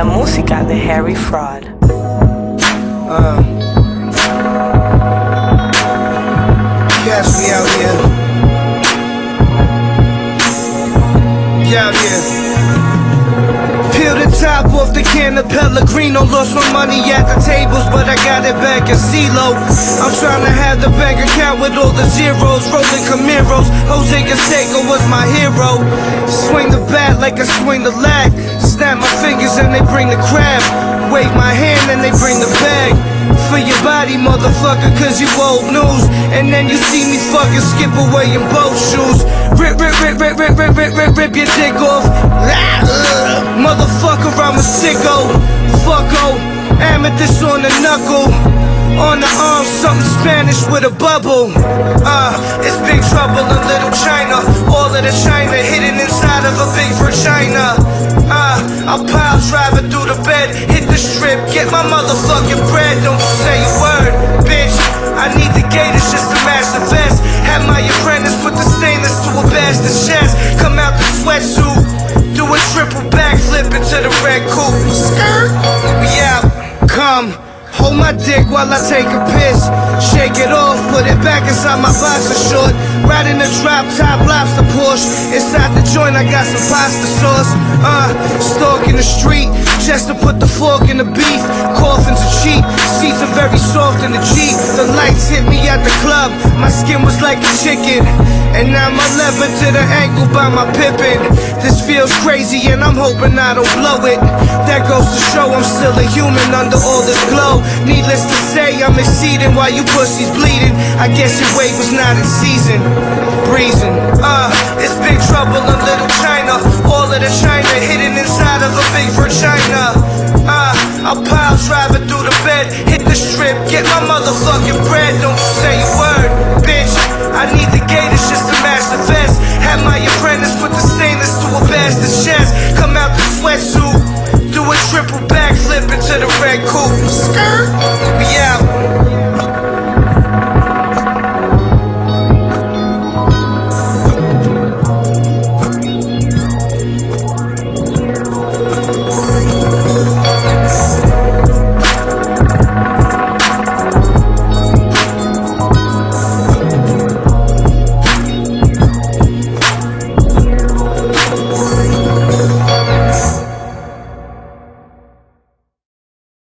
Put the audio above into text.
la música de Harry Fraud. Yes, we out here. Peel the top off the can of Pellegrino. Lost my money at the tables, but I got it back in CeeLo. I'm trying to have the bank account with all the zeros. Rolling Camaros, Jose Canseco was my hero. Swing the bat like I swing the lag. Snap my fingers and they bring the crab. Wave my hand and they bring the bag. For your body, motherfucker, cause you old news. And then you see me fucking skip away in both shoes. Rip your dick off. Motherfucker, I'm a sicko. Fucko, amethyst on the knuckle. On the arm, something Spanish with a bubble. It's big trouble in Little China. All of the China hidden inside of a big vagina. I'll pile driving through the bed. Hit the strip, get my motherfucking bread. Don't you say a word, bitch. I need the gators just to match the vest. Have my apprentice put the stainless to a bastard's chest. Come out the sweatsuit, do a triple backflip into the red coupe. Skirt, we out, come. Hold my dick while I take a piss. Shake it off, put it back inside my boxer short. Riding the drop top lobster Porsche. Inside the joint I got some pasta sauce. Stalking the street just to put the fork in the beef. Coffins are cheap, seats are very soft in the Jeep. The lights hit me at the club, my skin was like a chicken. And now my leather to the ankle by my Pippin. This feels crazy and I'm hoping I don't blow it. That goes to show I'm still a human under all this glow. Needless to say, I'm exceeding while you pussies bleeding. I guess your weight was not in season. Breezing, it's big trouble in